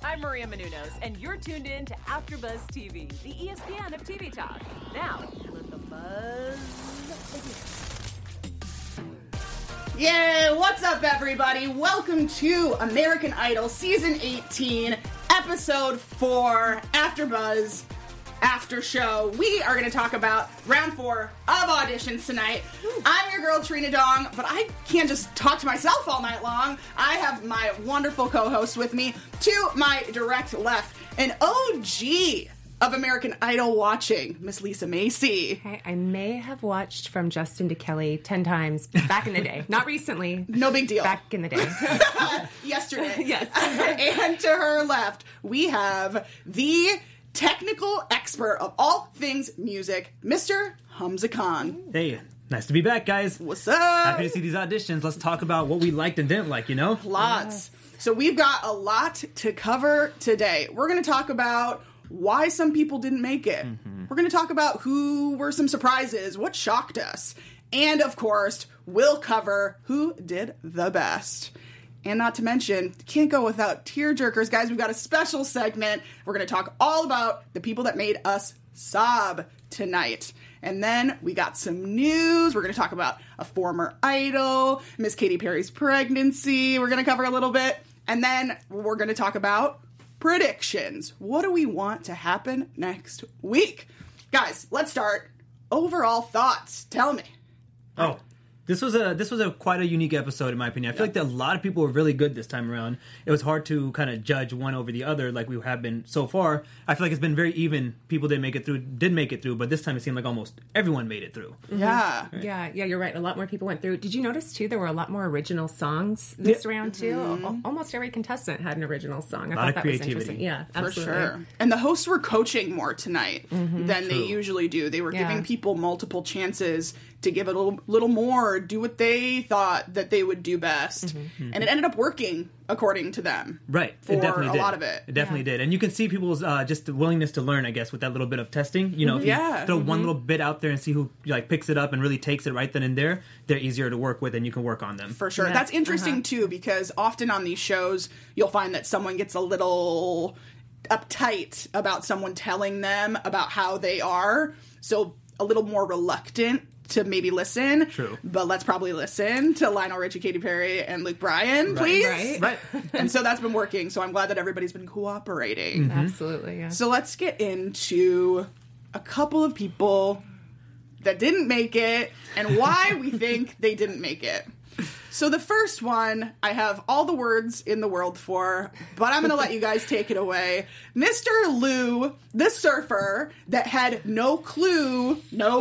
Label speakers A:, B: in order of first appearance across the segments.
A: I'm Maria Menounos, and you're tuned in to AfterBuzz TV, the ESPN of TV talk. Now, let the buzz begin.
B: Yay! What's up, everybody? Welcome to American Idol Season 18, Episode 4, AfterBuzz After Show. We are going to talk about Round 4 of auditions tonight. I'm your girl, Trina Dong, but I can't just talk to myself all night long. I have my wonderful co-host with me. To my direct left, an OG of American Idol watching, Miss Lisa Macy.
C: Hey, I may have watched From Justin to Kelly 10 times back in the day. Not recently.
B: No big deal.
C: Back in the day.
B: Yesterday.
C: Yes.
B: And to her left, we have the technical expert of all things music, Mr. Hamza Khan.
D: Hey, nice to be back, guys.
B: What's up?
D: Happy to see these auditions. Let's talk about what we liked and didn't like, you know?
B: Lots. So we've got a lot to cover today. We're going to talk about why some people didn't make it. We're going to talk about who were some surprises, what shocked us. And, of course, we'll cover who did the best. And not to mention, can't go without tearjerkers. Guys, we've got a special segment. We're going to talk all about the people that made us sob tonight. And then we got some news. We're going to talk about a former idol, Miss Katy Perry's pregnancy. We're going to cover a little bit. And then we're going to talk about predictions. What do we want to happen next week? Guys, let's start. Overall thoughts. Tell me.
D: Oh, this was a quite a unique episode in my opinion. I feel like that a lot of people were really good this time around. It was hard to kind of judge one over the other like we have been so far. I feel like it's been very even. People did make it through, but this time it seemed like almost everyone made it through.
B: Yeah.
D: Right.
C: Yeah, you're right. A lot more people went through. Did you notice, too, there were a lot more original songs this round, too? Almost every contestant had an original song. I thought that was interesting. Yeah, absolutely.
B: For sure. And the hosts were coaching more tonight than they usually do. They were giving people multiple chances to give it a little more, do what they thought that they would do best. And it ended up working, according to them.
D: Right.
B: For
D: it definitely
B: a
D: did.
B: lot of it.
D: It definitely did. And you can see people's just willingness to learn, I guess, with that little bit of testing. You know, if you throw one little bit out there and see who like picks it up and really takes it right then and there, they're easier to work with and you can work on them.
B: For sure.
C: Yeah.
B: That's interesting, too, because often on these shows, you'll find that someone gets a little uptight about someone telling them about how they are. So a little more reluctant to maybe listen.
D: True.
B: But let's probably listen to Lionel Richie, Katy Perry, and Luke Bryan, please.
D: Right.
B: And so that's been working. So I'm glad that everybody's been cooperating.
C: Absolutely, yeah.
B: So let's get into a couple of people that didn't make it and why we think they didn't make it. So the first one, I have all the words in the world for, but I'm going to let you guys take it away. Mr. Lou, the surfer, that had no clue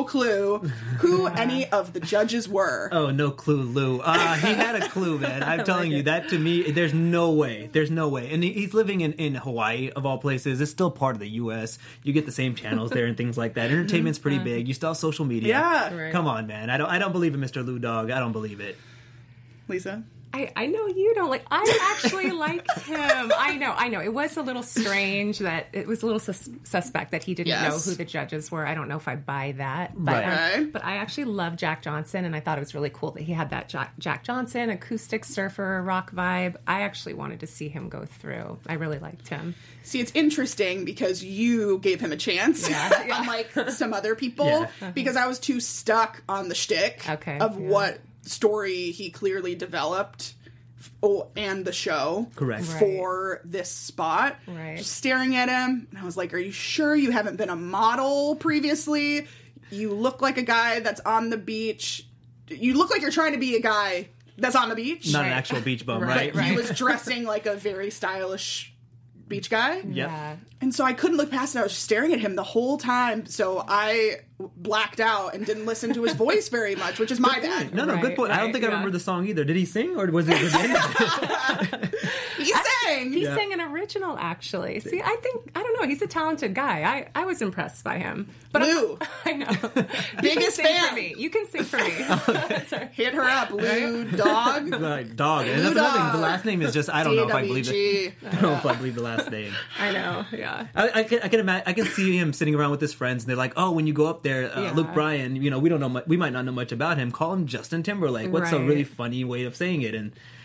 B: who any of the judges were.
D: Oh, no clue, Lou. He had a clue, man. I'm telling you, that to me, there's no way. There's no way. And he's living in Hawaii, of all places. It's still part of the U.S. You get the same channels there and things like that. Entertainment's pretty big. You still have social media.
B: Yeah.
C: Right.
D: Come on, man. I don't believe in Mr. Lou Dog. I don't believe it.
B: Lisa?
C: I know you don't like. I actually liked him. I know. It was a little strange that it was a little suspect that he didn't know who the judges were. I don't know if I buy that, but
B: Right.
C: but I actually love Jack Johnson, and I thought it was really cool that he had that Jack Johnson acoustic surfer rock vibe. I actually wanted to see him go through. I really liked him.
B: See, it's interesting because you gave him a chance, unlike some other people, because I was too stuck on the shtick of what story he clearly developed and the show for this spot.
C: Right.
B: Just staring at him, and I was like, are you sure you haven't been a model previously? You look like a guy that's on the beach. You look like you're trying to be a guy that's on the beach.
D: Not an actual beach bum, right?
B: He was dressing like a very stylish beach guy.
D: Yep.
C: Yeah.
B: And so I couldn't look past it. I was just staring at him the whole time. So I blacked out and didn't listen to his voice very much, which is my bad.
D: No, good point. I don't think I remember the song either. Did he sing or was it?
B: He sang.
C: He sang an original, actually. See, I don't know. He's a talented guy. I was impressed by him. But
B: Lou.
C: I know.
B: Biggest fan.
C: For me. You can sing for me.
B: Hit her up, Lou Dog.
D: Dog. And that's another thing. The last name is just, I don't know if I believe it.
B: DWG.
D: I don't know if I believe the last name.
C: I know, yeah.
D: I can imagine. I can see him sitting around with his friends, and they're like, "Oh, when you go up there, Luke Bryan, we don't know. We might not know much about him. Call him Justin Timberlake." What's a really funny way of saying it? And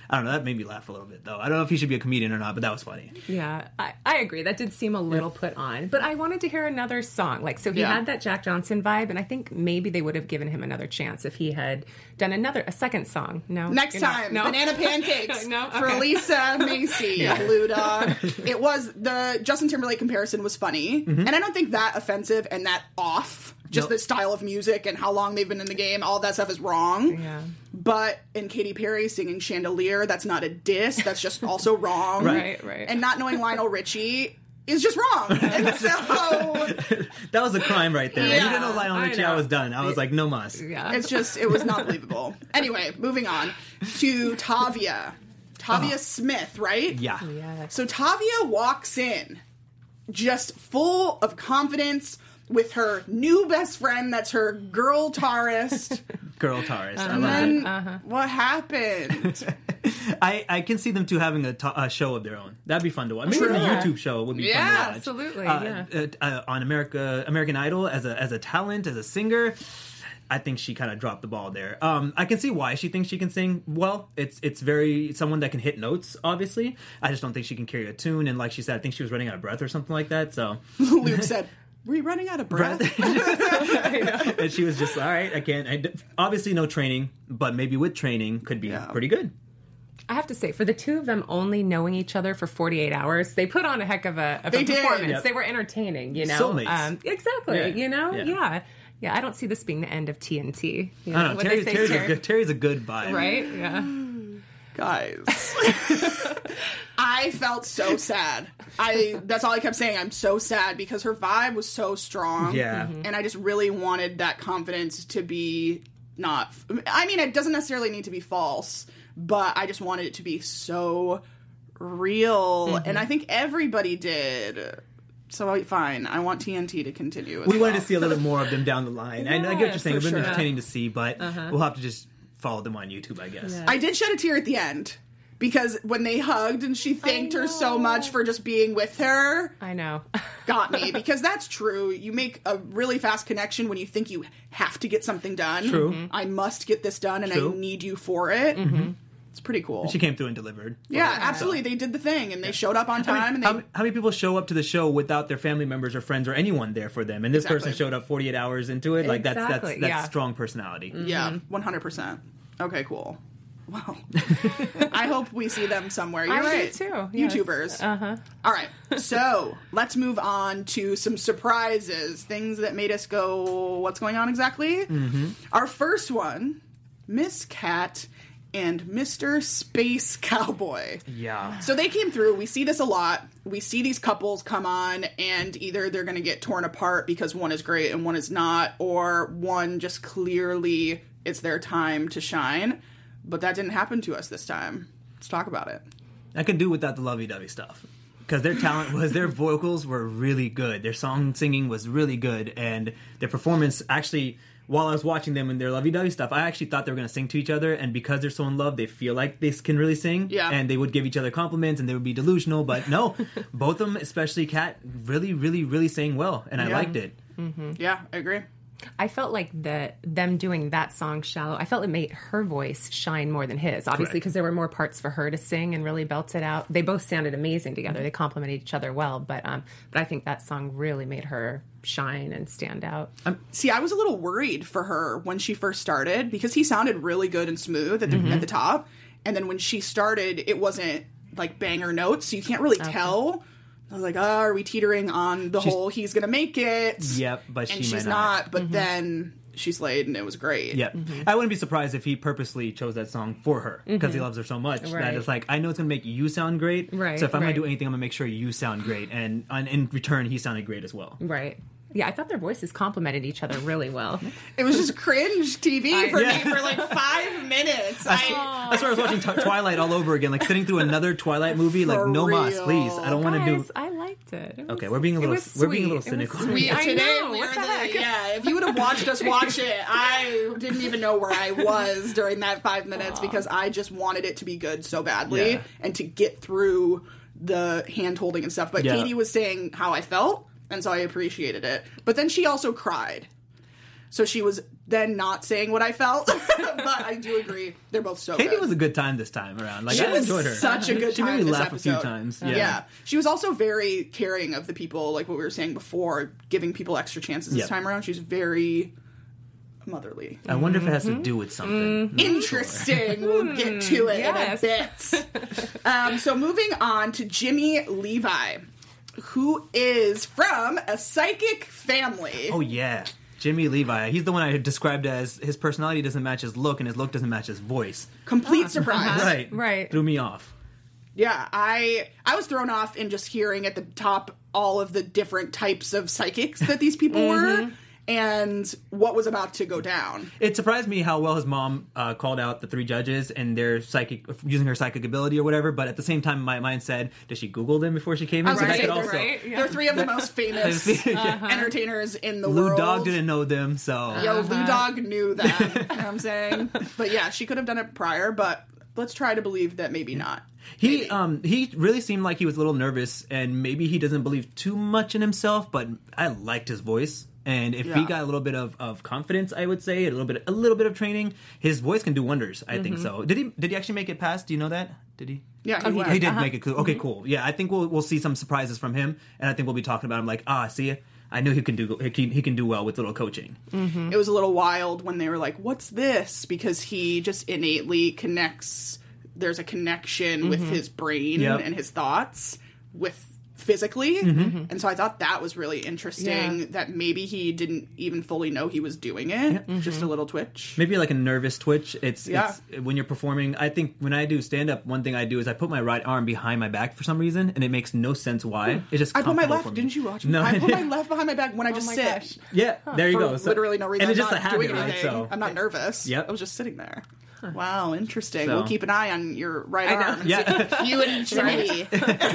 D: I don't know. That made me laugh a little bit, though. I don't know if he should be a comedian or not, but that was funny.
C: Yeah, I agree. That did seem a little put on. But I wanted to hear another song. Like, so he had that Jack Johnson vibe, and I think maybe they would have given him another chance if he had done a second song. No?
B: Next time,
C: no?
B: Banana Pancakes
C: No?
B: for
C: Okay.
B: Lisa Macy, Blue Dog. It was, the Justin Timberlake comparison was funny, and I don't think that offensive and that off. Just the style of music and how long they've been in the game, all that stuff is wrong.
C: Yeah.
B: But in Katy Perry singing Chandelier, that's not a diss. That's just also wrong.
C: Right.
B: And not knowing Lionel Richie is just wrong. And so
D: That was a crime right there. When you didn't know Lionel
C: I
D: Richie,
C: know.
D: I was done. I was like, no mas.
C: Yeah.
B: it was not believable. Anyway, moving on to Tavia. Tavia Smith, right?
D: Yeah.
C: Yes.
B: So Tavia walks in just full of confidence with her new best friend that's her girl guitarist.
D: Girl Taurus. I
B: And
D: love it.
B: then what happened?
D: I can see them two having a show of their own. That'd be fun to watch. Maybe a YouTube show would be fun to watch.
C: Absolutely.
D: On American Idol as a talent, as a singer. I think she kind of dropped the ball there. I can see why she thinks she can sing well. It's very someone that can hit notes, obviously. I just don't think she can carry a tune. And like she said, I think she was running out of breath or something like that. So
B: Luke said, "Were you running out of breath?"
D: and she was just, all right, I can't. Obviously no training, but maybe with training could be pretty good.
C: I have to say, for the two of them only knowing each other for 48 hours, they put on a heck of a
B: They did.
C: performance.
D: Yep.
C: They were entertaining, you know?
D: Soulmates.
C: Exactly,
D: Yeah.
C: you know?
D: Yeah.
C: Yeah, I don't see this being the end of TNT. You know?
D: I don't know.
C: What they say,
D: Terry's a good vibe.
C: Right? Yeah.
B: Guys. I felt so sad. That's all I kept saying. I'm so sad because her vibe was so strong.
D: Yeah.
B: And I just really wanted that confidence to be not, I mean, it doesn't necessarily need to be false, but I just wanted it to be so real. And I think everybody did. So fine, I want TNT to continue.
D: We wanted to see a little bit more of them down the line. I get what you're saying. It's been
B: sure.
D: entertaining to see, but we'll have to just follow them on YouTube, I guess.
C: Yeah.
B: I did shed a tear at the end because when they hugged and she thanked her so much for just being with her,
C: I know.
B: got me. Because that's true. You make a really fast connection when you think you have to get something done.
D: True.
B: I must get this done and
D: True.
B: I need you for it. It's pretty cool.
D: She came through and delivered.
B: Yeah, absolutely. They did the thing and they showed up on time. And they,
D: How many people show up to the show without their family members or friends or anyone there for them? And this person showed up 48 hours into it. Like
C: Exactly,
D: that's
C: yeah.
D: strong personality.
B: yeah, 100%. Okay, cool. Well, I hope we see them somewhere. You're
C: I do
B: right.
C: too, yes.
B: YouTubers. All right. So let's move on to some surprises, things that made us go, what's going on exactly? Our first one, Miss Cat and Mr. Space Cowboy.
D: Yeah.
B: So they came through. We see this a lot. We see these couples come on, and either they're going to get torn apart because one is great and one is not, or one just clearly it's their time to shine. But that didn't happen to us this time. Let's talk about it.
D: I could do without the lovey-dovey stuff. Because their talent was, their vocals were really good. Their song singing was really good. And their performance actually, while I was watching them and their lovey-dovey stuff, I actually thought they were going to sing to each other. And because they're so in love, they feel like they can really sing.
B: Yeah.
D: And they would give each other compliments and they would be delusional. But no, both of them, especially Kat, really, really, really sang well. And I liked it.
B: Yeah, I agree.
C: I felt like them doing that song, Shallow, I felt it made her voice shine more than his, obviously,
D: Correct.
C: because there were more parts for her to sing and really belt it out. They both sounded amazing together. They complemented each other well, but I think that song really made her shine and stand out.
B: See, I was a little worried for her when she first started because he sounded really good and smooth at the top. And then when she started, it wasn't like banger notes, so you can't really tell. I was like, are we teetering on the whole he's going to make it?
D: Yep, but
B: and
D: she might
B: she's
D: not.
B: not. But then she slayed and it was great.
D: Yeah, I wouldn't be surprised if he purposely chose that song for her because he loves her so much.
C: Right.
D: That it's like, I know it's gonna make you sound great.
C: Right,
D: So if I'm gonna
C: right.
D: do anything, I'm gonna make sure you sound great, and in return, he sounded great as well.
C: Right. Yeah, I thought their voices complemented each other really well.
B: It was just cringe TV for
D: Yeah.
B: me for like 5 minutes.
D: That's why I was watching Twilight all over again, like sitting through another Twilight movie. Like,
B: For
D: no mas,
B: real.
D: please. I don't want to do.
C: Guys, I liked it. It was-
D: Okay, we're being a
C: it
D: little
C: was
D: we're being a little
C: sweet. It was
D: cynical.
C: sweet. I
B: Today
C: know.
B: we
C: What
B: were
C: the heck?
B: yeah, if you would have watched us watch it, I didn't even know where I was during that 5 minutes because I just wanted it to be good so badly
D: Yeah.
B: and to get through the hand holding and stuff. But
D: Yeah.
B: Katie was saying how I felt, and so I appreciated it. But then she also cried. So she was than not saying what I felt. But I do agree. They're both so
D: Katie
B: good.
D: was a good time this time around. Like,
B: She
D: I enjoyed her.
B: such a good
D: She
B: time
D: made me
B: this
D: laugh a few
B: episode.
D: times.
B: Yeah. She was also very caring of the people, like what we were saying before, giving people extra chances this time around. She's very motherly.
D: I wonder if it has to do with something.
B: Interesting. We'll get to it in a bit. So moving on to Jimmy Levi, who is from a psychic family.
D: Oh, yeah. Jimmy Levi. He's the one I had described as his personality doesn't match his look and his look doesn't match his voice.
B: Complete surprise.
C: Right.
D: Threw me off.
B: Yeah, I was thrown off in just hearing at the top all of the different types of psychics that these people were and what was about to go down.
D: It surprised me how well his mom called out the 3 judges and their using her psychic ability or whatever, but at the same time my mind said, did she Google them before she came in?
B: I was
D: So
B: gonna
D: that
B: say
D: could
B: they're,
D: also...
B: they're 3 of the most famous entertainers in the
D: Lou
B: world.
D: Dog didn't know them, so...
B: Yo, Lou Dog knew that. You know what I'm saying? But yeah, she could have done it prior, but let's try to believe that maybe not.
D: He really seemed like he was a little nervous, and maybe he doesn't believe too much in himself, but I liked his voice. And if he got a little bit of confidence, I would say, a little bit of training, his voice can do wonders. I think so. Did he actually make it past? Do you know that? Did he?
B: Yeah,
D: He did make it. Okay, cool. Yeah, I think we'll see some surprises from him, and I think we'll be talking about him like, see, I knew he can do well with little coaching.
B: Mm-hmm. It was a little wild when they were like, "What's this?" Because he just innately connects. There's a connection with his brain and his thoughts with physically, and so I thought that was really interesting. That maybe he didn't even fully know he was doing it. Just a little twitch,
D: maybe like a nervous twitch. It's when you're performing. I think when I do stand up, one thing I do is I put my right arm behind my back for some reason, and it makes no sense why. It's just
B: I put my
D: comfortable
B: left.
D: for me.
B: Didn't you watch me?
D: No,
B: I put my left behind my back when I just sit.
C: Gosh.
D: Yeah, there you
B: For
D: go. So,
B: literally no reason.
D: and it's
B: I'm
D: just a
B: not
D: habit,
B: doing
D: right?
B: anything.
D: So
B: I'm not nervous.
D: Yep.
B: I was just sitting there. Wow, interesting.
D: So-
B: We'll keep an eye on your right arm.
D: Yeah.
B: You and Jimmy.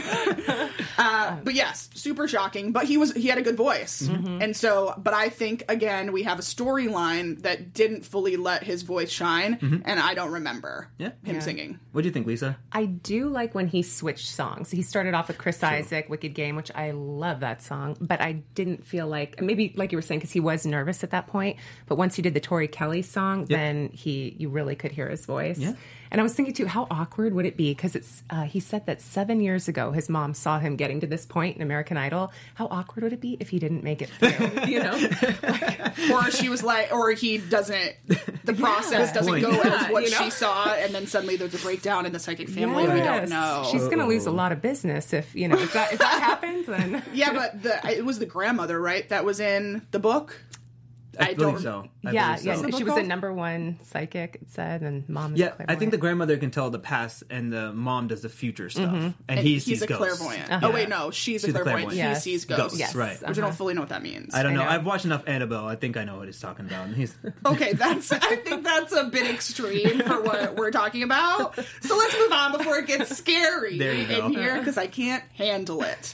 B: But yes, super shocking. But he had a good voice, and so. But I think again we have a storyline that didn't fully let his voice shine, and I don't remember him singing.
D: What do you think, Lisa?
C: I do like when he switched songs. He started off with Chris Isaak, Wicked Game, which I love that song, but I didn't feel like, maybe like you were saying, because he was nervous at that point, but once he did the Tori Kelly song, then you really could hear his voice.
D: Yeah.
C: And I was thinking too, how awkward would it be? Because he said that 7 years ago, his mom saw him getting to this point in American Idol. How awkward would it be if he didn't make it through? You know,
B: Or she was like, or he doesn't. The process doesn't go as what she saw, and then suddenly there's a breakdown in the psychic family. We don't know.
C: She's going to lose a lot of business if that happens. Then
B: Yeah, but it was the grandmother, right? That was in the book.
D: I believe so. I
C: yeah,
D: believe so.
C: yeah. She was
B: called?
C: the #1 psychic. It said, and mom.
D: Yeah, I think the grandmother can tell the past, and the mom does the future stuff, and he sees
B: he's a
D: ghosts.
B: clairvoyant.
C: Uh-huh.
B: Oh wait, no, she's a clairvoyant.
C: Yes.
B: He sees ghosts.
C: Yes.
D: Right.
B: Which I don't fully know what that means.
D: I don't know.
C: know.
D: I've watched enough Annabelle. I think I know what he's talking about. And he's
B: Okay, I think that's a bit extreme for what we're talking about. So let's move on before it gets scary
D: There you go.
B: in here because I can't handle it.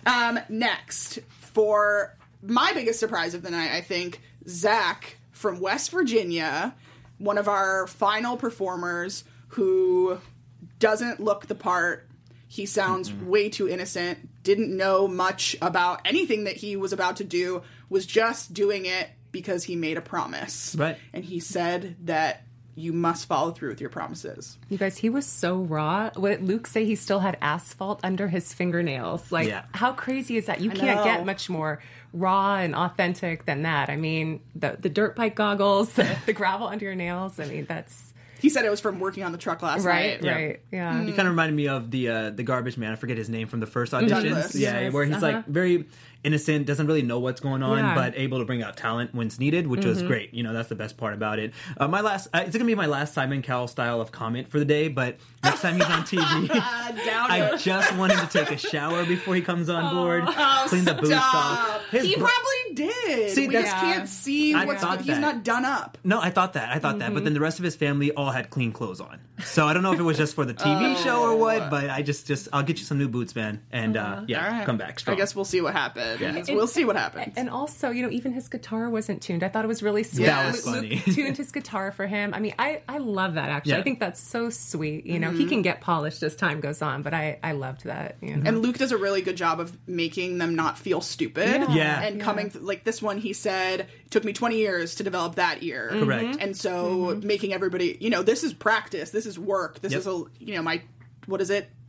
B: Next, for my biggest surprise of the night, I think Zach from West Virginia, one of our final performers who doesn't look the part. He sounds way too innocent, didn't know much about anything that he was about to do, was just doing it because he made a promise.
D: Right.
B: And he said that you must follow through with your promises.
C: You guys, he was so raw. What did Luke say? He still had asphalt under his fingernails. Like, how crazy is that? You can't get much more raw and authentic than that. I mean, the dirt bike goggles, the gravel under your nails. I mean, that's...
B: He said it was from working on the truck last night.
C: Right, yeah.
D: He kind of reminded me of the garbage man. I forget his name from the first auditions.
B: Douglas.
D: Yeah,
C: Yes,
D: where he's like very innocent, doesn't really know what's going on, but able to bring out talent when it's needed, which was great. That's the best part about it. It's gonna be my last Simon Cowell style of comment for the day, but next time he's on TV, I just want him to take a shower before he comes on board, clean the boots off.
B: He probably did.
D: See,
B: we just can't see what's
D: thought
B: He's
D: that.
B: not done up.
D: No, I thought that, but then the rest of his family all had clean clothes on. So I don't know if it was just for the TV show or what, but I just I'll get you some new boots, man, and
B: All right.
D: come back strong.
B: I guess we'll see what happens.
D: Yeah.
B: We'll see what happens.
C: And also, even his guitar wasn't tuned. I thought it was really sweet.
D: That was
C: Luke
D: funny.
C: tuned his guitar for him. I mean, I love that, actually.
D: Yeah.
C: I think that's so sweet. He can get polished as time goes on, but I loved that.
B: And Luke does a really good job of making them not feel stupid.
D: Yeah.
B: And coming like this one, he said, it took me 20 years to develop that ear.
D: Correct.
B: And so making everybody, this is practice. This is work. This is, my, what is it?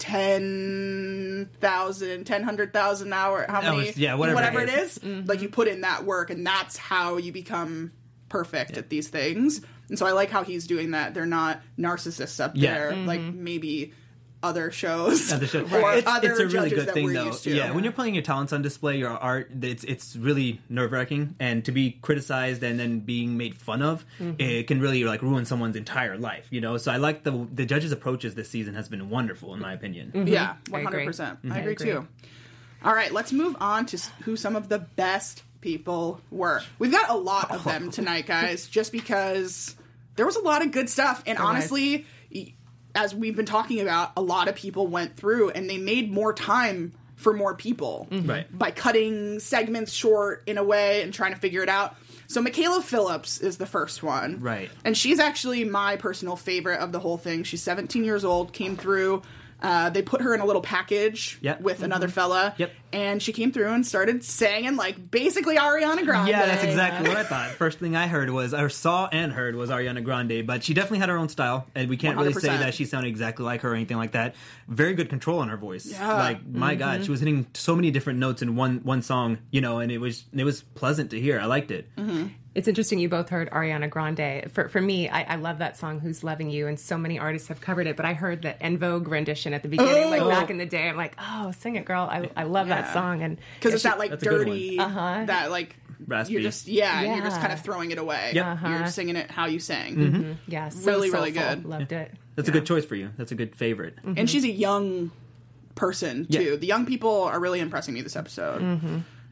B: 100,000 hour, how many? Whatever it is. Like, you put in that work, and that's how you become perfect at these things. And so I like how he's doing that. They're not narcissists up there, like maybe other shows. Or
D: it's a really good thing, though. Yeah, when you're putting your talents on display, your art, it's really nerve-wracking. And to be criticized and then being made fun of, it can really like ruin someone's entire life, So I like the judges' approaches this season has been wonderful, in my opinion.
B: Yeah, 100%. I agree too. All right, let's move on to who some of the best people were. We've got a lot of them tonight, guys, just because there was a lot of good stuff. And honestly, as we've been talking about, a lot of people went through and they made more time for more people by cutting segments short in a way and trying to figure it out. So Michaela Phillips is the first one.
D: Right.
B: And she's actually my personal favorite of the whole thing. She's 17 years old, came through. They put her in a little package with another fella.
D: Yep.
B: And she came through and started singing like basically Ariana Grande.
D: Yeah, that's exactly what I thought. First thing I heard was, or saw and heard, was Ariana Grande. But she definitely had her own style. And we can't 100%. Really say that she sounded exactly like her or anything like that. Very good control on her voice. Yeah. Like, my God, she was hitting so many different notes in one song, and it was pleasant to hear. I liked it.
C: It's interesting you both heard Ariana Grande. For me, I love that song, Who's Loving You, and so many artists have covered it, but I heard the En Vogue rendition at the beginning, like back in the day. I'm like, oh, sing it, girl. I love that song.
B: Because it's that like dirty, that like
D: raspy.
B: You're just, and you're just kind of throwing it away.
D: Yep.
B: You're singing it how you sang.
C: Yeah, so
B: really,
C: soulful.
B: really good.
C: Loved it.
D: That's a good choice for you. That's a good favorite.
B: And she's a young person, too. Yeah. The young people are really impressing me this episode.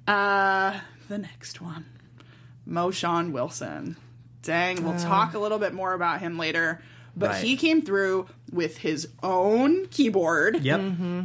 B: The next one. Moshawn Wilson. Dang, we'll talk a little bit more about him later. But he came through with his own keyboard.
D: Yep.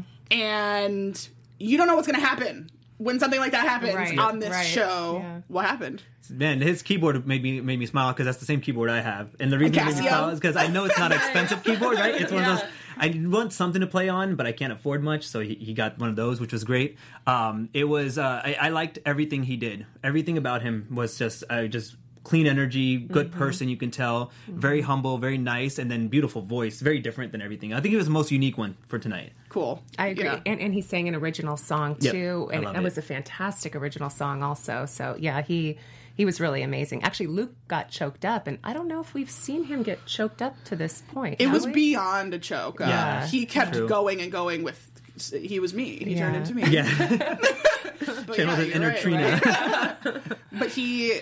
B: And you don't know what's going to happen when something like that happens on this show. Yeah. What happened?
D: Man, his keyboard made me smile because that's the same keyboard I have. And the reason it made me smile is because I know it's not an expensive keyboard, right? It's one of those... I want something to play on, but I can't afford much, so he got one of those, which was great. It was I liked everything he did. Everything about him was just clean energy, good person, you can tell. Very humble, very nice, and then beautiful voice. Very different than everything. I think it was the most unique one for tonight.
B: Cool.
C: I agree. Yeah. And he sang an original song, too.
D: Yep.
C: And it was a fantastic original song also. So, yeah, he was really amazing. Actually, Luke got choked up, and I don't know if we've seen him get choked up to this point.
B: It was beyond a choke. He kept going and going with, he was me. He turned into me.
D: Yeah.
B: Channeled
D: an inner Trina.
B: Right. But he,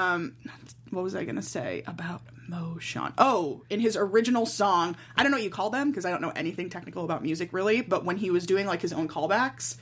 B: what was I going to say about Moshawn? Oh, in his original song, I don't know what you call them, because I don't know anything technical about music, really, but when he was doing like his own callbacks,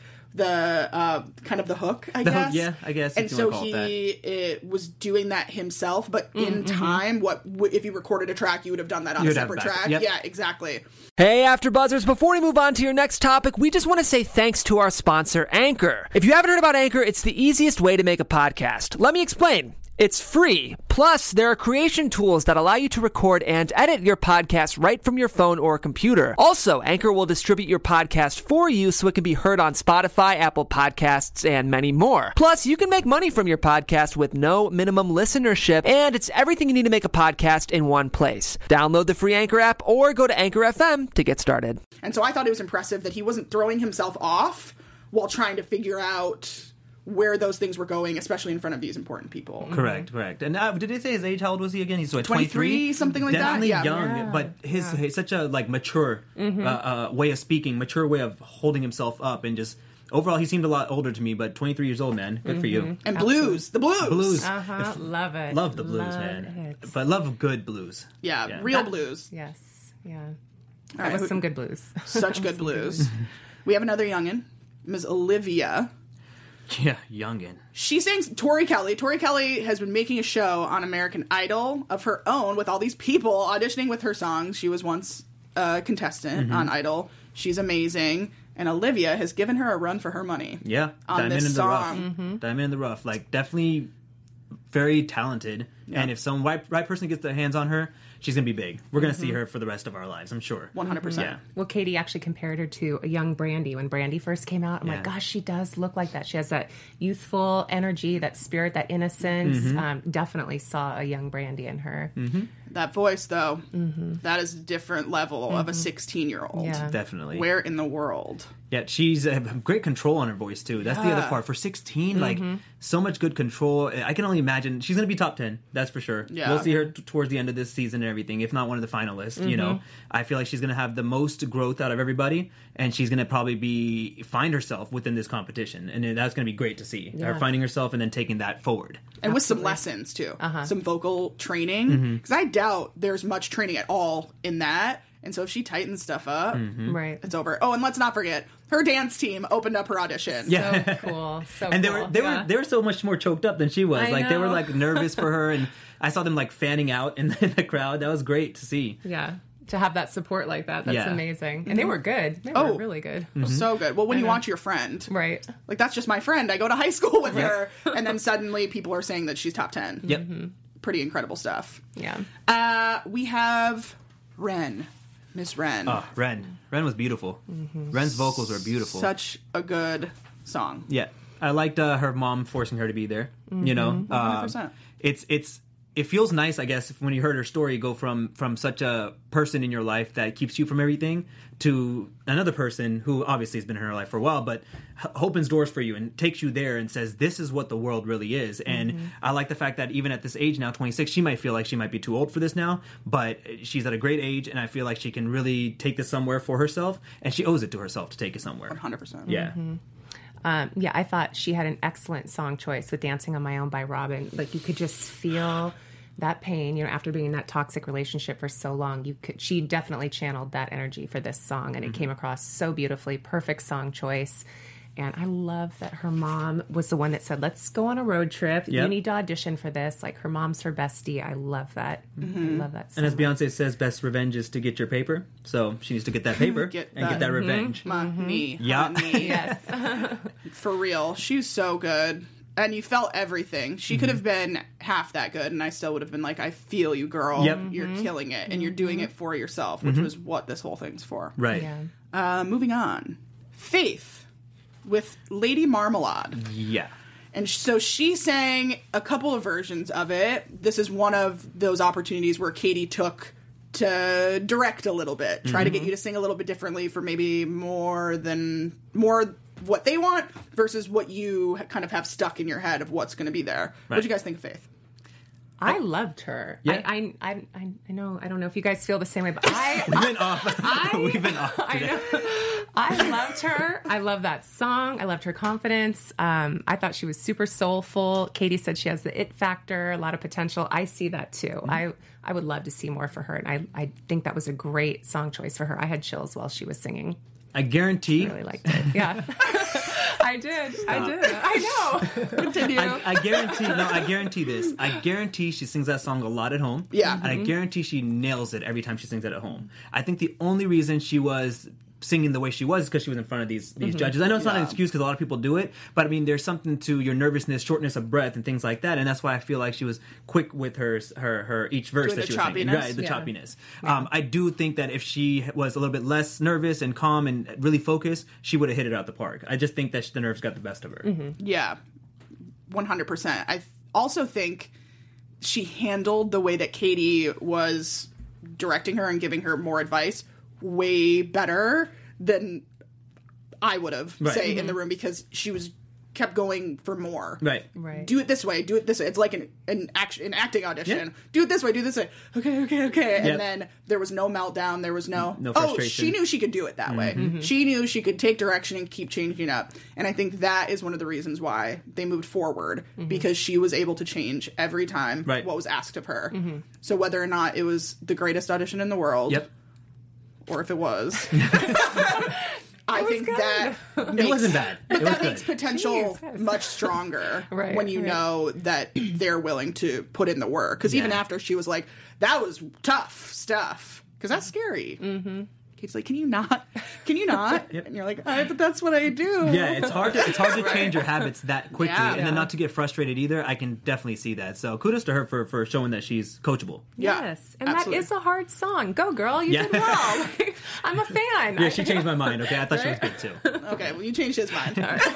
B: the kind of the hook, I guess.
D: Yeah, I guess.
B: And so he was doing that himself, but in time, if you recorded a track, you would have done that on a separate track.
D: Yep.
B: Yeah, exactly.
E: Hey, AfterBuzzers! Before we move on to your next topic, we just want to say thanks to our sponsor, Anchor. If you haven't heard about Anchor, it's the easiest way to make a podcast. Let me explain. It's free. Plus, there are creation tools that allow you to record and edit your podcast right from your phone or computer. Also, Anchor will distribute your podcast for you so it can be heard on Spotify, Apple Podcasts, and many more. Plus, you can make money from your podcast with no minimum listenership, and it's everything you need to make a podcast in one place. Download the free Anchor app or go to Anchor FM to get started.
B: And so I thought it was impressive that he wasn't throwing himself off while trying to figure out where those things were going, especially in front of these important people.
D: Correct. And did they say his age? How old was he again? He's
B: 23, something like
D: Definitely
B: that.
D: Young, but his such a mature way of speaking, mature way of holding himself up, and just overall, he seemed a lot older to me. But 23 years old, man, good for you.
B: And blues, the blues.
C: Love it.
D: Love the blues, man. But love good blues.
B: Yeah, real blues.
C: Yes, yeah.
B: That
C: was some good blues.
B: Such good blues. We have another youngin', Ms. Olivia.
D: Yeah, youngin'.
B: She sings Tori Kelly. Tori Kelly has been making a show on American Idol of her own with all these people auditioning with her songs. She was once a contestant on Idol. She's amazing. And Olivia has given her a run for her money.
D: Yeah.
B: On
D: Diamond
B: this
D: in the
B: song.
D: rough. Diamond in the rough. Like, definitely very talented, and if some right person gets their hands on her, she's going to be big. We're going to see her for the rest of our lives, I'm sure.
B: 100%.
D: Yeah.
C: Well, Katie actually compared her to a young Brandy when Brandy first came out. I'm like, gosh, she does look like that. She has that youthful energy, that spirit, that innocence. Definitely saw a young Brandy in her.
B: That voice, though, that is a different level of a 16-year-old.
C: Yeah.
D: Definitely.
B: Where in the world?
D: Yeah, she's great control on her voice, too. That's the other part. For 16, like, so much good control. I can only imagine. She's going to be top 10, that's for sure.
B: Yeah.
D: We'll see her towards the end of this season and everything, if not one of the finalists, you know. I feel like she's going to have the most growth out of everybody, and she's going to probably find herself within this competition. And that's going to be great to see. Her finding herself and then taking that forward.
B: And with some lessons, too. Some vocal training. Because I doubt there's much training at all in that. And so if she tightens stuff up,
C: Right.
B: it's over. Oh, and let's not forget, her dance team opened up her audition.
D: Yeah.
C: So cool. So
D: And
C: cool.
D: they were so much more choked up than she was.
C: I
D: Like they were
C: know.
D: like nervous for her, and I saw them like fanning out in the crowd. That was great to see.
C: Yeah. To have that support like that, that's
D: Yeah.
C: amazing. And they were good. They were really good.
B: So good. Well, when you watch your friend,
C: Right.
B: like, that's just my friend. I go to high school with her. And then suddenly people are saying that she's top 10.
D: Yep.
B: Pretty incredible stuff.
C: Yeah.
B: We have Ren. Miss Ren.
D: Oh, Ren. Ren was beautiful. Ren's vocals were beautiful.
B: Such a good song.
D: Yeah. I liked her mom forcing her to be there. You know,
B: 100%.
D: It feels nice, I guess, when you heard her story go from such a person in your life that keeps you from everything to another person who obviously has been in her life for a while, but opens doors for you and takes you there and says, this is what the world really is. And I like the fact that even at this age now, 26, she might feel like she might be too old for this now, but she's at a great age, and I feel like she can really take this somewhere for herself, and she owes it to herself to take it somewhere.
B: 100%.
D: Yeah.
C: Yeah, I thought she had an excellent song choice with Dancing on My Own by Robin. Like, you could just feel that pain, you know, after being in that toxic relationship for so long. She definitely channeled that energy for this song, and it came across so beautifully. Perfect song choice. And I love that her mom was the one that said, let's go on a road trip.
D: Yep.
C: You need to audition for this. Like, her mom's her bestie. I love that. I love that so
D: And as
C: much.
D: Beyonce says, best revenge is to get your paper. So she needs to get that paper and get that revenge.
B: Money.
D: Yeah.
B: Honey.
C: Yes.
B: For real. She's so good. And you felt everything. She could have been half that good, and I still would have been like, I feel you, girl.
D: Yep.
B: You're killing it, and you're doing it for yourself, which was what this whole thing's for.
D: Right.
C: Yeah.
B: Moving on. Faith with Lady Marmalade.
D: Yeah.
B: And so she sang a couple of versions of it. This is one of those opportunities where Katie took to direct a little bit, try to get you to sing a little bit differently for maybe more what they want versus what you kind of have stuck in your head of what's going to be there. What did you guys think of Faith?
C: I loved her.
D: Yeah.
C: I know. I don't know if you guys feel the same way, but
D: We've been off. We've been off
C: I
D: today.
C: know. I loved her. I love that song. I loved her confidence. I thought she was super soulful. Katie said she has the it factor, a lot of potential. I see that too. I would love to see more for her, and I think that was a great song choice for her. I had chills while she was singing.
D: I guarantee.
C: I really liked it. Yeah. I did. I know. Continue.
D: I guarantee. No, I guarantee this. I guarantee she sings that song a lot at home.
B: Yeah.
D: And I guarantee she nails it every time she sings it at home. I think the only reason she was singing the way she was because she was in front of these judges. I know it's not an excuse because a lot of people do it, but I mean, there's something to your nervousness, shortness of breath, and things like that, and that's why I feel like she was quick with her each verse
B: Doing
D: that
B: the
D: she was singing.
B: choppiness?
D: Right, the
C: Yeah.
D: choppiness. I do think that if she was a little bit less nervous and calm and really focused, she would have hit it out the park. I just think that the nerves got the best of her.
B: Yeah, 100%. I also think she handled the way that Katie was directing her and giving her more advice way better than I would have,
D: Right.
B: say, in the room, because she kept going for more.
D: Right.
C: Right.
B: Do it this way. Do it this way. It's like an acting audition.
D: Yeah.
B: Do it this way. Do this way. Okay.
D: Yep.
B: And then there was no meltdown. There was no
D: frustration.
B: she knew she could do it that way. She knew she could take direction and keep changing up. And I think that is one of the reasons why they moved forward, because she was able to change every time
D: Right.
B: what was asked of her. So whether or not it was the greatest audition in the world,
D: Yep.
B: or if it was, I think that
D: It
B: makes,
D: wasn't bad.
B: but
D: It was
B: that
D: good.
B: makes potential
C: Jeez.
B: much stronger
C: Right,
B: when you
C: right.
B: know that they're willing to put in the work. Because even
D: Yeah.
B: after she was like, that was tough stuff, because that's scary. Kate's like, can you not?
D: Yep.
B: And you're like, but that's what I do.
D: Yeah, it's hard to change your habits that quickly, and then not to get frustrated either. I can definitely see that. So kudos to her for showing that she's coachable.
C: Yes, and
B: absolutely.
C: that is a hard song. Go, girl, you did well. I'm a fan.
D: Yeah, she changed my mind. Okay, I thought she was good too.
B: Okay, well, you changed his mind.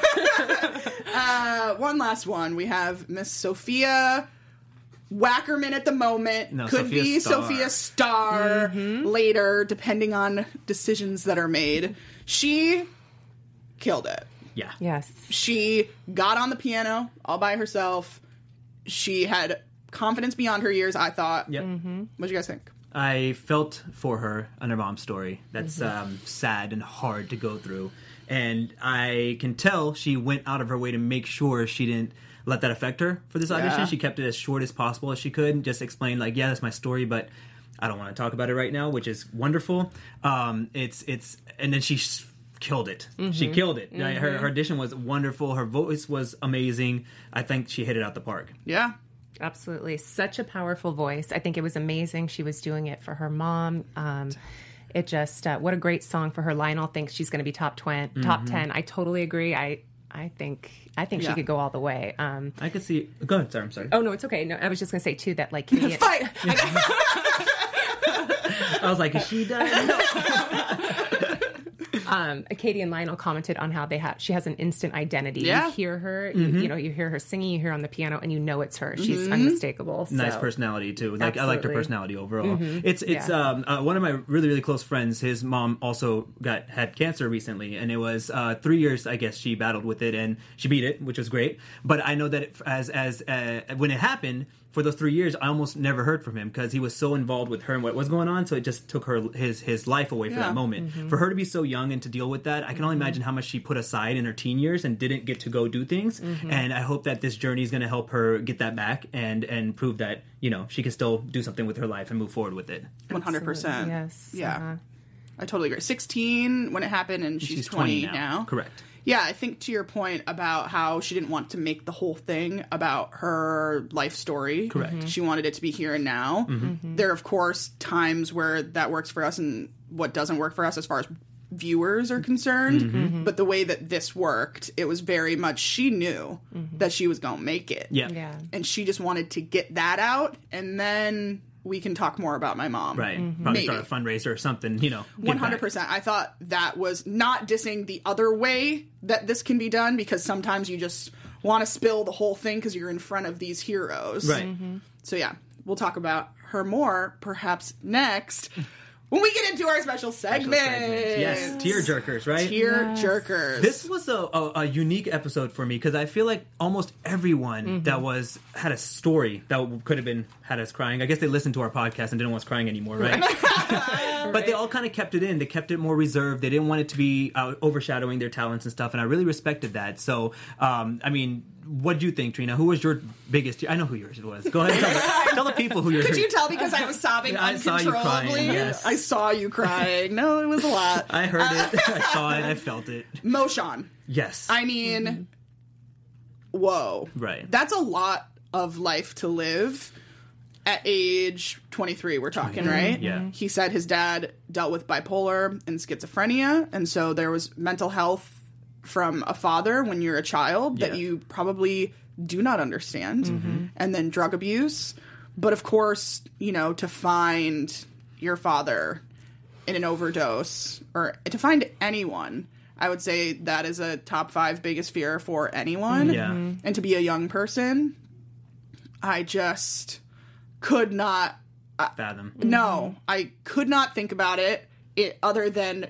B: One last one. We have Miss Sophia Wackerman at the moment.
D: No,
B: Could
D: Sophia
B: be
D: Starr.
B: Sophia Starr later, depending on decisions that are made. She killed it.
D: Yeah.
C: Yes.
B: She got on the piano all by herself. She had confidence beyond her years, I thought.
D: Yep.
B: What do you guys think?
D: I felt for her on her mom's story. That's sad and hard to go through. And I can tell she went out of her way to make sure she didn't let that affect her for this audition.
B: Yeah.
D: She kept it as short as possible as she could. Just explained, like, yeah, that's my story, but I don't want to talk about it right now, which is wonderful. And then she killed it. She killed it. Her audition was wonderful. Her voice was amazing. I think she hit it out the park.
B: Yeah.
C: Absolutely. Such a powerful voice. I think it was amazing. She was doing it for her mom. It just, what a great song for her. Lionel thinks she's going to be top 10. I totally agree. I think she could go all the way.
D: I could see. Go ahead. Sorry, I'm sorry.
C: Oh, no, it's okay. No, I was just going to say, too, that, like, Katie...
B: Fight!
D: I was like, is she done?
C: Katie and Lionel commented on how she has an instant identity.
B: Yeah.
C: You hear her, you hear her singing, you hear her on the piano, and you know it's her. She's unmistakable. So.
D: Nice personality too. Like, I liked her personality overall. It's
C: Yeah.
D: One of my really, really close friends, his mom also had cancer recently, and it was 3 years, I guess, she battled with it, and she beat it, which was great. But I know that when it happened, for those 3 years, I almost never heard from him because he was so involved with her and what was going on. So it just took his life away for that moment. For her to be so young and to deal with that, I can only imagine how much she put aside in her teen years and didn't get to go do things. And I hope that this journey is going to help her get that back and prove that, she can still do something with her life and move forward with it.
B: 100%.
C: Yes.
B: Yeah. I totally agree. 16 when it happened, and she's 20 now.
D: Correct.
B: Yeah, I think to your point about how she didn't want to make the whole thing about her life story.
D: Correct.
B: She wanted it to be here and now. There are, of course, times where that works for us and what doesn't work for us as far as viewers are concerned. But the way that this worked, it was very much she knew that she was going to make it.
C: Yeah.
B: And she just wanted to get that out, and then we can talk more about my mom.
D: Right. Probably start a fundraiser or something,
B: 100%. I thought that was not dissing the other way that this can be done, because sometimes you just want to spill the whole thing because you're in front of these heroes.
D: Right.
B: So yeah, we'll talk about her more perhaps next when we get into our special segment.
D: Yes, tear jerkers, right?
B: Tear jerkers.
D: This was a unique episode for me because I feel like almost everyone that had a story that could have had us crying. I guess they listened to our podcast and didn't want us crying anymore, right? But they all kind of kept it in. They kept it more reserved. They didn't want it to be overshadowing their talents and stuff, and I really respected that. So, what did you think, Trina? Who was your biggest... I know who yours was. Go ahead and tell the people who yours...
B: Could you tell because I was sobbing
D: I saw you
B: uncontrollably?
D: crying, yes.
B: I saw you crying. No, it was a lot.
D: I heard it. I saw it. I felt it.
B: Moshan.
D: Yes.
B: I mean, whoa.
D: Right.
B: That's a lot of life to live at age 23, we're talking, right?
D: Yeah.
B: He said his dad dealt with bipolar and schizophrenia, and so there was mental health from a father when you're a child that you probably do not understand, and then drug abuse. But of course, to find your father in an overdose, or to find anyone, I would say that is a top 5 biggest fear for anyone.
D: Yeah.
B: And to be a young person, I just could not
D: fathom.
B: No, I could not think about it other than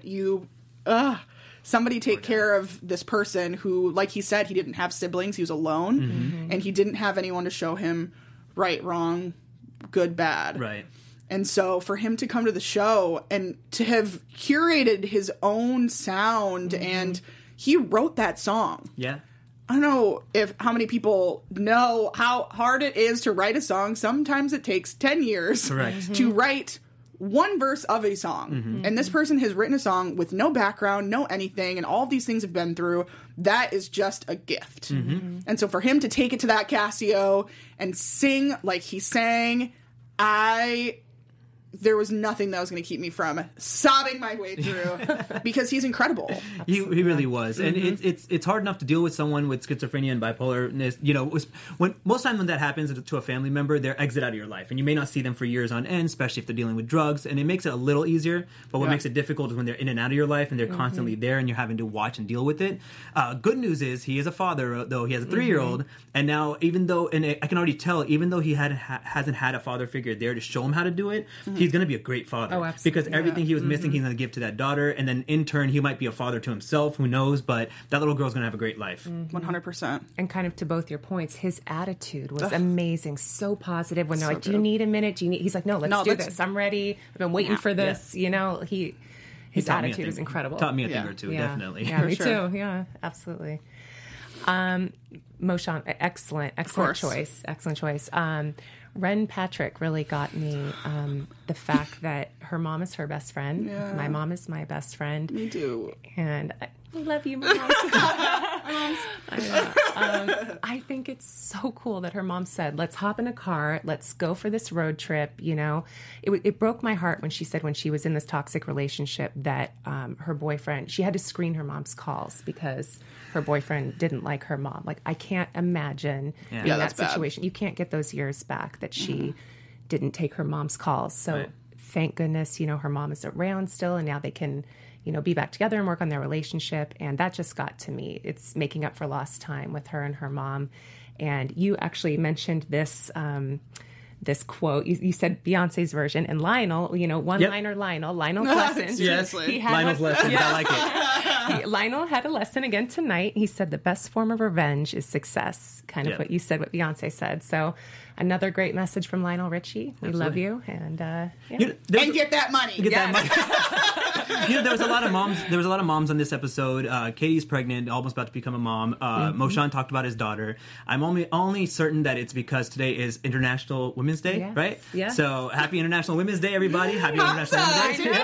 B: somebody take care of this person who, like he said, he didn't have siblings. He was alone, and he didn't have anyone to show him right, wrong, good, bad.
D: Right.
B: And so for him to come to the show and to have curated his own sound, and he wrote that song.
D: Yeah.
B: I don't know how many people know how hard it is to write a song. Sometimes it takes 10 years to write one verse of a song. And this person has written a song with no background, no anything, and all of these things have been through. That is just a gift. And so for him to take it to that Casio and sing like he sang, I there was nothing that was going to keep me from sobbing my way through because he's incredible.
D: He really was. And it's hard enough to deal with someone with schizophrenia and bipolarness. You know, most time when that happens to a family member, they're exit out of your life. And you may not see them for years on end, especially if they're dealing with drugs. And it makes it a little easier. But what makes it difficult is when they're in and out of your life and they're constantly there and you're having to watch and deal with it. Good news is he is a father, though he has a 3-year-old. And now, even though, and I can already tell, even though he hasn't had a father figure there to show him how to do it, he's going to be a great father.
C: Oh, absolutely.
D: Because everything he was missing, he's going to give to that daughter. And then in turn, he might be a father to himself. Who knows? But that little girl's going to have a great life.
B: 100%.
C: And kind of to both your points, his attitude was amazing. So positive. When they're like, do you need a minute? He's like, no, let's do this. I'm ready. I've been waiting for this. You know, his attitude is incredible.
D: Taught me a thing or two, definitely.
C: Yeah, me too. Yeah, absolutely. Moshan, excellent choice. Excellent choice. Ren Patrick really got me the fact that her mom is her best friend. Yeah. My mom is my best friend.
B: Me too.
C: And I love you, Mom. I think it's so cool that her mom said, let's hop in a car, let's go for this road trip. You know, it broke my heart when she said when she was in this toxic relationship that her boyfriend, she had to screen her mom's calls because her boyfriend didn't like her mom. Like, I can't imagine being in that situation. Bad. You can't get those years back that she didn't take her mom's calls. So thank goodness, you know, her mom is around still, and now they can, you know, be back together and work on their relationship. And that just got to me. It's making up for lost time with her and her mom. And you actually mentioned this this quote. You said Beyonce's version, and Lionel, you know, one-liner Lionel's lessons.
D: Yes, Lionel's lessons. I like it.
C: Lionel had a lesson again tonight. He said the best form of revenge is success. Kind of what you said, what Beyonce said. So another great message from Lionel Richie. We love you, and
B: and get that money.
D: That money. You know, there was a lot of moms on this episode. Katie's pregnant, almost about to become a mom. Moshan talked about his daughter. I'm only certain that it's because today is International Women's Day, right?
C: Yeah.
D: So happy International Women's Day, everybody! Happy International Women's Day!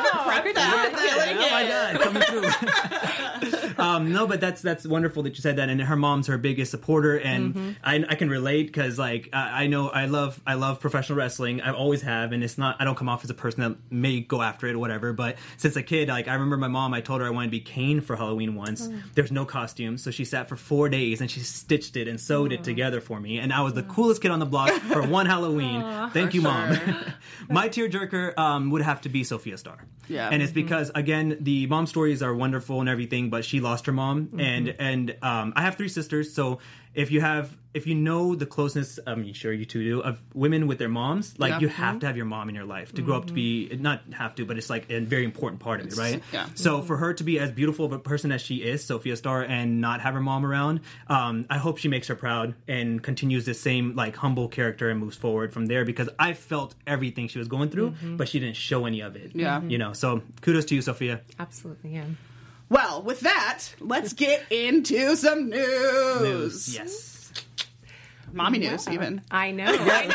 D: Oh my God, coming through. No, but that's wonderful that you said that. And her mom's her biggest supporter, and I can relate because like I know I love professional wrestling. I always have, and it's not. I don't come off as a person that may go after it or whatever. But since a kid, like I remember my mom. I told her I wanted to be Kane for Halloween once. There's no costume, so she sat for 4 days and she stitched it and sewed it together for me. And I was the coolest kid on the block for one Halloween. Thank you, Mom. My tearjerker would have to be Sophia Starr.
B: Yeah,
D: and it's because again the mom stories are wonderful and everything, but she lost her mom, and I have 3 sisters, so. If you know the closeness, I'm sure you two do, of women with their moms, like you have to have your mom in your life to grow up to be, not have to, but it's like a very important part of it, right?
B: Yeah.
D: So for her to be as beautiful of a person as she is, Sophia Starr, and not have her mom around, I hope she makes her proud and continues the same like humble character and moves forward from there, because I felt everything she was going through, but she didn't show any of it.
B: Yeah.
D: You know, so kudos to you, Sophia.
C: Absolutely, yeah.
B: Well, with that, let's get into some news.
D: Yes.
B: Mommy news, even.
C: I know.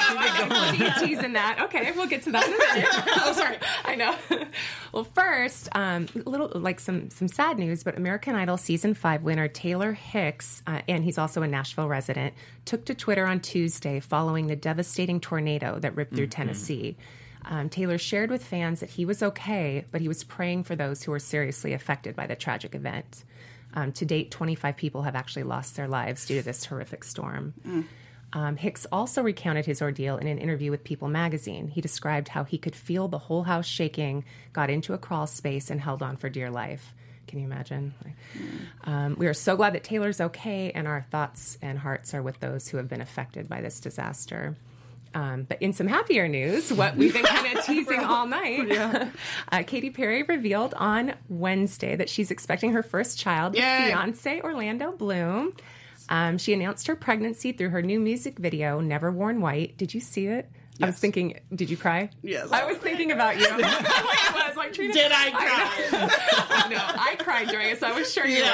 C: I know. Teasing that. Okay, we'll get to that in a minute.
B: Oh, sorry.
C: I know. Well, first, a little like some sad news, but American Idol Season 5 winner Taylor Hicks, and he's also a Nashville resident, took to Twitter on Tuesday following the devastating tornado that ripped through Tennessee. Taylor shared with fans that he was okay, but he was praying for those who were seriously affected by the tragic event. To date, 25 people have actually lost their lives due to this horrific storm. Hicks also recounted his ordeal in an interview with People magazine. He described how he could feel the whole house shaking, got into a crawl space, and held on for dear life. Can you imagine? We are so glad that Taylor's okay, and our thoughts and hearts are with those who have been affected by this disaster. But in some happier news, what we've been kind of teasing all night, Katy Perry revealed on Wednesday that she's expecting her first child with fiancé Orlando Bloom. She announced her pregnancy through her new music video, Never Worn White. Did you see it? Yes. I was thinking, did you cry?
B: Yes.
C: I was thinking about you. I was like, Trina,
B: did I cry?
C: No, I cried during it, so I was sure you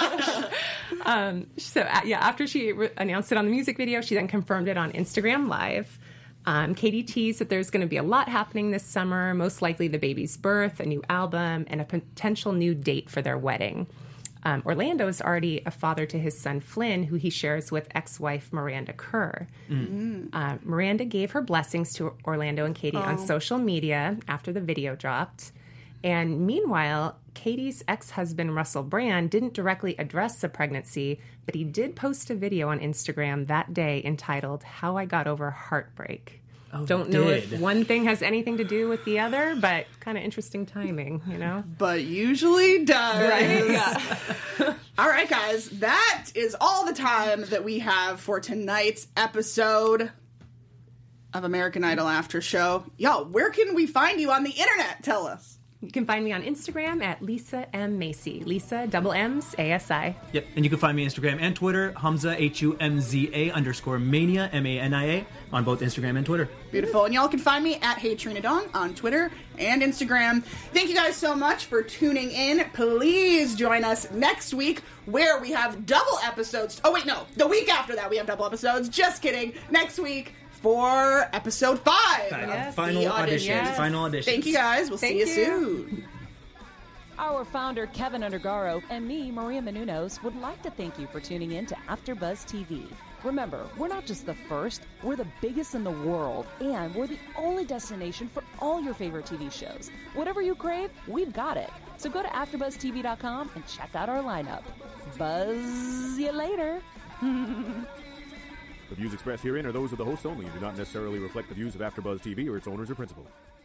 C: were. After she announced it on the music video, she then confirmed it on Instagram Live. Katy teased that there's going to be a lot happening this summer, most likely the baby's birth, a new album, and a potential new date for their wedding. Orlando is already a father to his son Flynn, who he shares with ex-wife Miranda Kerr. Miranda gave her blessings to Orlando and Katie on social media after the video dropped. And meanwhile, Katie's ex-husband Russell Brand didn't directly address the pregnancy, but he did post a video on Instagram that day entitled "How I Got Over Heartbreak." Don't know if one thing has anything to do with the other, but kind of interesting timing, you know?
B: But usually does.
C: Right? Yeah.
B: All right, guys. That is all the time that we have for tonight's episode of American Idol After Show. Y'all, where can we find you on the internet? Tell us.
C: You can find me on Instagram at Lisa M. Macy. Lisa, double M's, A-S-I.
D: Yep, and you can find me on Instagram and Twitter, Humza, HUMZA_Mania, MANIA, on both Instagram and Twitter.
B: Beautiful. And y'all can find me at Hey Trina Dong on Twitter and Instagram. Thank you guys so much for tuning in. Please join us next week where we have double episodes. Oh, wait, no. The week after that we have double episodes. Just kidding. Next week for episode 5.
C: Yes.
D: Final auditions.
C: Yes.
D: Final auditions.
B: Thank you guys. We'll see you soon.
A: Our founder, Kevin Undergaro, and me, Maria Menounos, would like to thank you for tuning in to AfterBuzz TV. Remember, we're not just the first, we're the biggest in the world, and we're the only destination for all your favorite TV shows. Whatever you crave, we've got it. So go to AfterBuzzTV.com and check out our lineup. Buzz you later.
F: The views expressed herein are those of the hosts only and do not necessarily reflect the views of AfterBuzz TV or its owners or principals.